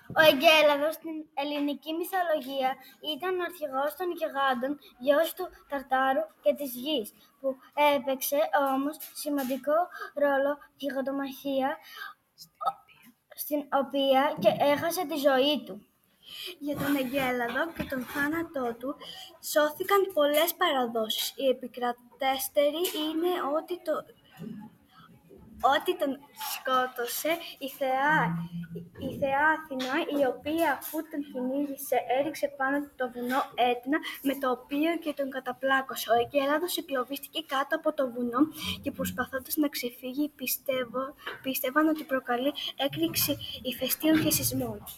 Ο Εγκέλαδος στην ελληνική μυθολογία ήταν ο αρχηγός των γιγάντων, γιος του Ταρτάρου και της Γης, που έπαιξε όμως σημαντικό ρόλο γιγαντομαχία, στην οποία και έχασε τη ζωή του. Για τον Εγκέλαδο και τον θάνατό του σώθηκαν πολλές παραδόσεις. Η επικρατέστερη είναι ότι τον σκότωσε η θεά Αθηνά, η οποία αφού τον κυνήγησε έριξε πάνω του το βουνό Έτνα, με το οποίο και τον καταπλάκωσε. Ο Εγκέλαδος εγκλωβίστηκε κάτω από το βουνό και προσπαθώντας να ξεφύγει πίστευαν ότι προκαλεί έκρηξη ηφαιστείων και σεισμών.